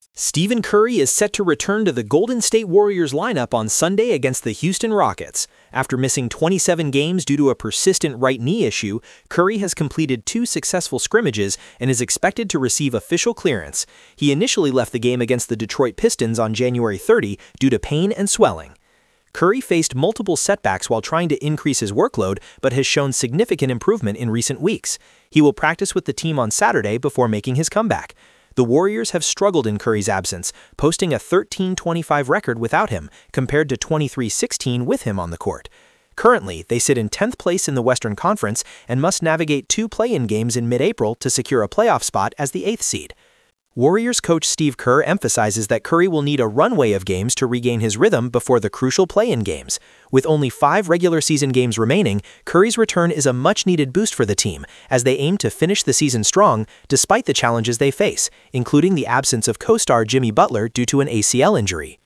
Stephen Curry is set to return to the Golden State Warriors lineup on Sunday against the Houston Rockets. After missing 27 games due to a persistent right knee issue, Curry has completed 2 successful scrimmages and is expected to receive official clearance. He initially left the game against the Detroit Pistons on January 30 due to pain and swelling. Curry faced multiple setbacks while trying to increase his workload, but has shown significant improvement in recent weeks. He will practice with the team on Saturday before making his comeback. The Warriors have struggled in Curry's absence, posting a 13-25 record without him, compared to 23-16 with him on the court. Currently, they sit in 10th place in the Western Conference and must navigate 2 play-in games in mid-April to secure a playoff spot as the 8th seed. Warriors coach Steve Kerr emphasizes that Curry will need a runway of games to regain his rhythm before the crucial play-in games. With only 5 regular season games remaining, Curry's return is a much-needed boost for the team, as they aim to finish the season strong despite the challenges they face, including the absence of co-star Jimmy Butler due to an ACL injury.